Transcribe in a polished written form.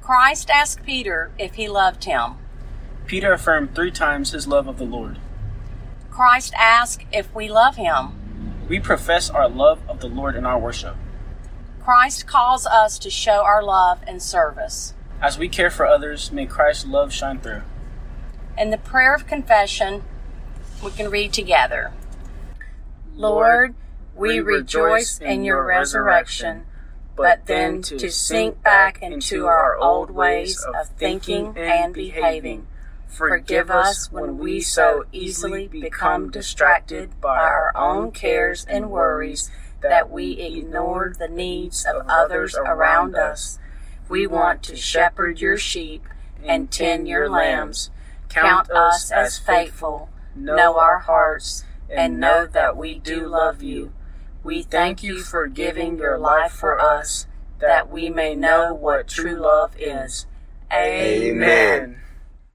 Christ asked Peter if he loved him. Peter affirmed 3 times his love of the Lord. Christ asked if we love him. We profess our love of the Lord in our worship. Christ calls us to show our love and service. As we care for others, may Christ's love shine through. In the prayer of confession, we can read together. Lord, we rejoice in your resurrection, but then to sink back into our old ways of thinking and behaving. Forgive us when we so easily become distracted by our own cares and worries that we ignore the needs of others around us. We want to shepherd your sheep and tend your lambs. Count us as faithful, know our hearts, and know that we do love you. We thank you for giving your life for us, that we may know what true love is. Amen.